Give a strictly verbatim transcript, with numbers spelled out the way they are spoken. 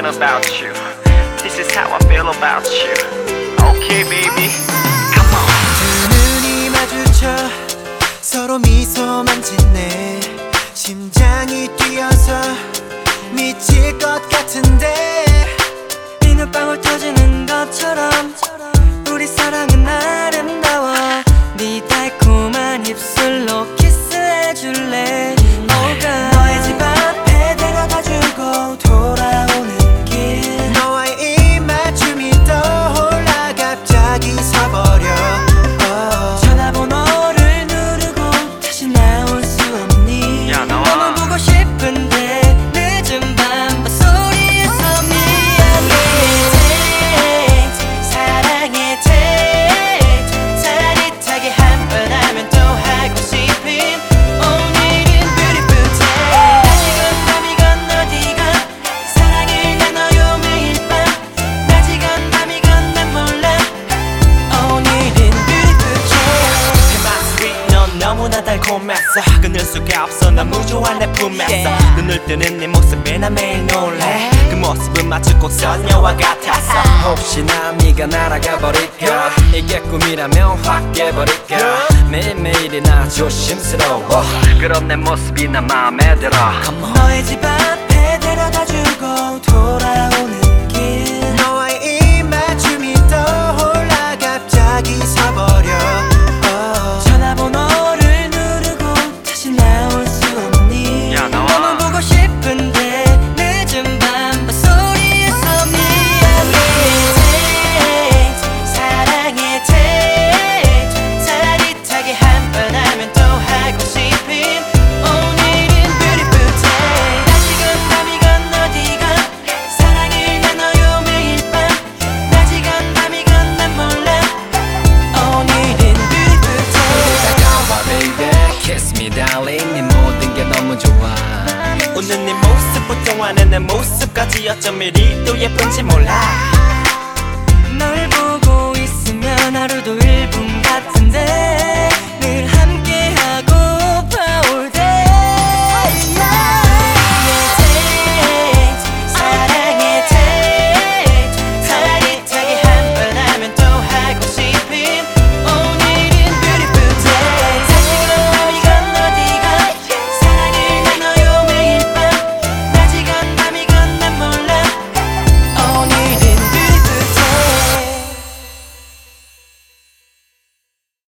thought about you. This is how I feel about you. Okay baby, come on. 두 눈이 마주쳐 서로 미소만 짓네. 심장이 뛰어서 미칠 것 같은데 비눗방울 터지는 것처럼 우리 사랑은 아름다워. 네 달콤한 입술로 키스해줄래. Oh girl, 너의 집 앞에 데려다주고 돌아오는 길 너와의 입맞춤이 떠올라 갑자기 서버려. oh. 전화번호를 누르고 다시 나올 수 없니? 야, 나와. 너만 보고 싶은데 늦은 밤 소리에서 미안해. Text, 사랑해 text, 짜릿하게 한 번 하면 또 하고 싶은 오늘은 beautiful day. 낮이건 밤이건 어디건 사랑을 나눠요 매일 밤. 낮이건 밤이건 난 몰라. 오늘은 beautiful day. 해맛이 넌 너무나 달콤했어. 끊을 수가 없어 난 무조한 내 품에서. 눈을 뜨는 네 모습에 나 매일 놀래. 그 모습은 마치 꼭 선녀와 같았어. 혹시나 네가 날아가 버릴까. 이게 꿈이라면 확 깨버릴까. 매일매일이 나 조심스러워. 그런 내 모습이 나 맘에 들어. 너의 집 앞에 데려다주고 돌아오는 길 너와의 입맞춤이 떠올라 갑자기 서버려. oh. 전화번호를 누르고 다시 나올 수 없니? 야, 나와. 너만 보고 싶은데 늦은 밤 소리에서 미안해. Text, 사랑해 text, 짜릿하게 한 번 하면 또 하고 싶은 오늘은 beautiful day. 낮이건 밤이건 어디건 사랑을 나눠요 매일 밤. 낮이건 밤이건 난 몰라. 오늘은 beautiful day. 다가와 baby kiss me darling. 네 모든 게 너무 좋아. 웃는 네 모습부터 하는 내 모습까지 어쩜 이리 또 예쁜지 몰라. 널 보고 있으면 하루도 일 분 같은데